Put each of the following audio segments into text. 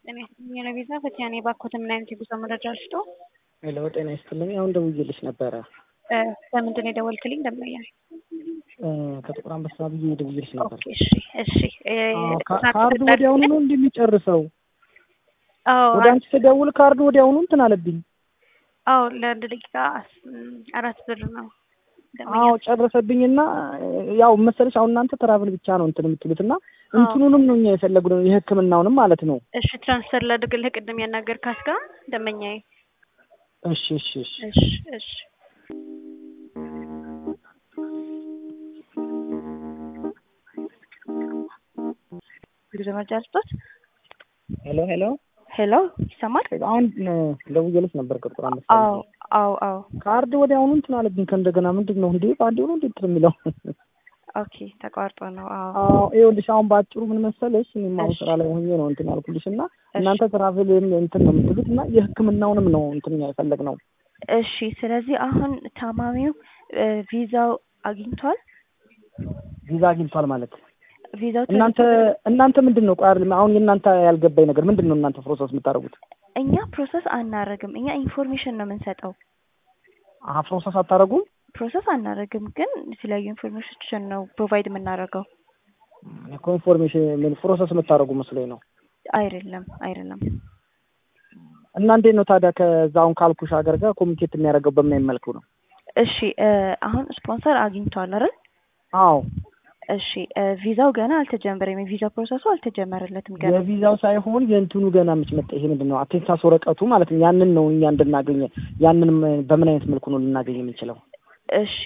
ጤና ይስጥልኝ ለቤዛ ፈቲያኔ ባኮት ምን አይነት የጉዞ መረጃ ልስጦ? ሄሎ ጤና ይስጥልኝ። አሁን ደውዬልሽ ነበረ። በምንድን ነው የደወልክልኝ? ደምኛል ከጥቁር አንበሳ ብዬ ደውዬልሽ ነበር። ኦኬ እሺ ካርዱ ወዲያውኑ ነው እንደሚጨርሰው? አዎ ወደ አንቺ ስደውል ካርዱ ወዲያውኑ እንትን አለብኝ። አዎ ለአንድ ደቂቃ 4 ብር ነው። አዎ ጨረሰብኝና ያው መሰለሽ አሁን እናንተ ትራቭል ብቻ ነው እንትን የምትሉትና እንትኑንም ነው እኛ የፈለግነው የሕክምናውንም ማለት ነው። እሺ ትራንስፈር ላድርግልህ ቅድም ያናገርካት ጋር ደመኛዬ። እሺ ግዘማጃስቶት ሄሎ ይሰማል? አሁን ደውዬልሽ ነበር ከጥቁር አንበሳ። አዎ ካርድ ወዲያውኑ እንትን አለብኝ። ከእንደገና ምንድነው እንዴ ባንዴው ነው እንዴት የሚለው? ኦኬ ተቋርጦ ነው። አዎ ይኸውልሽ አሁን ባጭሩ ምን መሰለሽ እኔም አሁን ስራ ላይ ሆኜ ነው እንትን ያልኩልሽና እናንተ ትራቭል እንትን ነው የምትሉትና የሕክምናውንም ነው እንትን የፈለግነው። እሺ ስለዚህ አሁን ታማሚው ቪዛው አግኝቷል? ቪዛ አግኝቷል ማለት ቪዛው እናንተ ምንድነው ቆይ አሁን የእናንተ ያልገባኝ ነገር ምንድነው እናንተ ፕሮሰስ የምታደርጉት? እኛ ፕሮሰስ አናረግም። እኛ ኢንፎርሜሽን ነው የምንሰጠው። ፕሮሰስ አታረጉም? ፕሮሰስ አናረግም፣ ግን የተለያዩ ኢንፎርሜሽን ነው ፕሮቫይድ የምናደርገው። ኢንፎርሜሽን ምን ፕሮሰስ የምታደርጉ መስሎኝ ነው። አይደለም። እና እንዴት ነው ታዲያ ከዛውን ካልኩሽ ሀገር ጋር ኮሚኒኬት የሚያደርገው በምን መልኩ ነው? እሺ አሁን ስፖንሰር አግኝቷል አይደል? አዎ። እሺ ቪዛው ገና አልተጀመረም። የቪዛ ፕሮሰሱ አልተጀመረለትም ገና። የቪዛው ሳይሆን የእንትኑ ገና መጣ። ይሄ ምንድነው አቴንሳስ ወረቀቱ ማለት ነው። ያንን ነው እኛ እንድናገኝ። ያንን በምን አይነት መልኩ ነው ልናገኝ የምንችለው? እሺ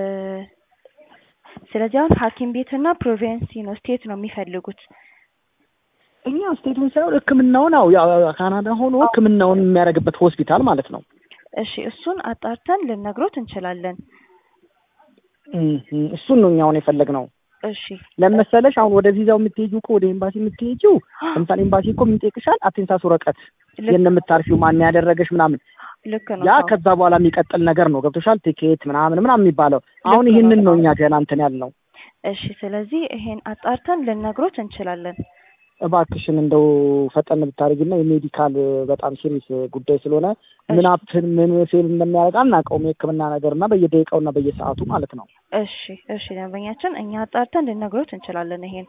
ስለዚህ አሁን ሐኪም ቤትና ፕሮቪንስ ነው ስቴት ነው የሚፈልጉት። እኛ ስቴቱን ሳይሆን ሕክምናውን ያው ካናዳ ሆኖ ሕክምናውን የሚያደርግበት ሆስፒታል ማለት ነው። እሺ እሱን አጣርተን ልነግሮት እንችላለን። እሱን ነው እኛውን የፈለግነው። እሺ ለምሳሌሽ አሁን ወደ ቪዛው የምትሄጂው እኮ ወደ ኤምባሲ የምትሄጂው ለምሳሌ ኤምባሲ እኮ የሚጠይቅሻል አቴንሳስ ወረቀት የምታርፊው ማን ያደረገሽ ምናምን። ልክ ነው። ያ ከዛ በኋላ የሚቀጥል ነገር ነው። ገብቶሻል? ቲኬት ምናምን የሚባለው አሁን ይሄንን ነው እኛ ገና እንትን ያልነው። እሺ ስለዚህ ይሄን አጣርተን ልነግሮት እንችላለን። እባክሽን እንደው ፈጠን ብታደርጊና የሜዲካል በጣም ሲሪየስ ጉዳይ ስለሆነ ምን ፌል እንደሚያደርግ አናውቀውም። የሕክምና ነገርና በየደቂቃውና በየሰዓቱ ማለት ነው። እሺ ደንበኛችን እኛ አጣርተን ልነግሮት እንችላለን ይሄን።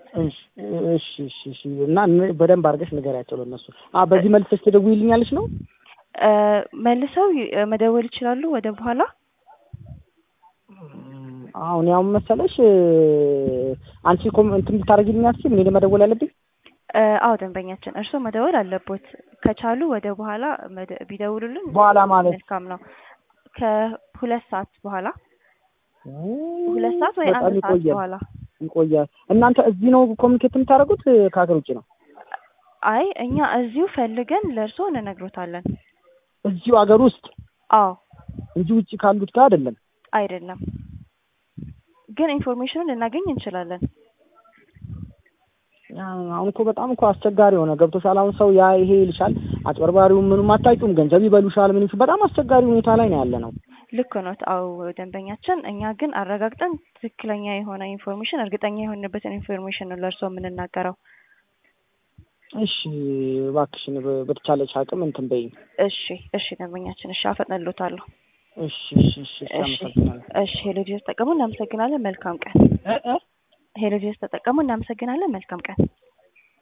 እሺ እና በደንብ አድርገሽ ንገሪያቸው ለነሱ። በዚህ መልሰሽ ትደውይልኛለሽ ነው? መልሰው መደወል ይችላሉ ወደ በኋላ። አሁን ያው መሰለሽ አንቺ እንትን ልታደርጊልኝ አትችይም? እኔ መደወል ያለብኝ? አዎ ደንበኛችን እርስዎ መደወል አለቦት። ከቻሉ ወደ በኋላ ቢደውሉልን በኋላ ማለት መልካም ነው። ከ2 ሰዓት በኋላ 2 ሰዓት ወይ 1 ሰዓት በኋላ ይቆያል። እናንተ እዚህ ነው ኮሚኒኬት የምታደርጉት ከሀገር ውጭ ነው? አይ እኛ እዚሁ ፈልገን ለእርስዎ እንነግሮታለን። እዚሁ ሀገር ውስጥ? አዎ እንጂ ውጭ ካሉት ጋር አይደለም። ግን ኢንፎርሜሽኑን ልናገኝ እንችላለን። አሁን እኮ በጣም እኮ አስቸጋሪ ሆነ። ገብቶሻል? አሁን ሰው ይሄ ይልሻል፣ አጭበርባሪው ምንም አታውቂውም፣ ገንዘብ ይበሉሻል፣ ምን በጣም አስቸጋሪ ሁኔታ ላይ ነው ያለነው። ልክ ነው። አዎ ደንበኛችን እኛ ግን አረጋግጠን ትክክለኛ የሆነ ኢንፎርሜሽን እርግጠኛ የሆነበትን ኢንፎርሜሽን ነው ለእርስዎ የምንናገረው። እሺ እባክሽን በተቻለሽ አቅም እንትን በይኝ። እሺ ደንበኛችን አፈጥነልዎታለሁ። እሺ አመሰግናለሁ። ሄሎ ጂስ ተጠቀሙ። እናመሰግናለን። መልካም ቀን። ሄሎ ጂስ ተጠቀሙ። እናመሰግናለን። መልካም ቀን።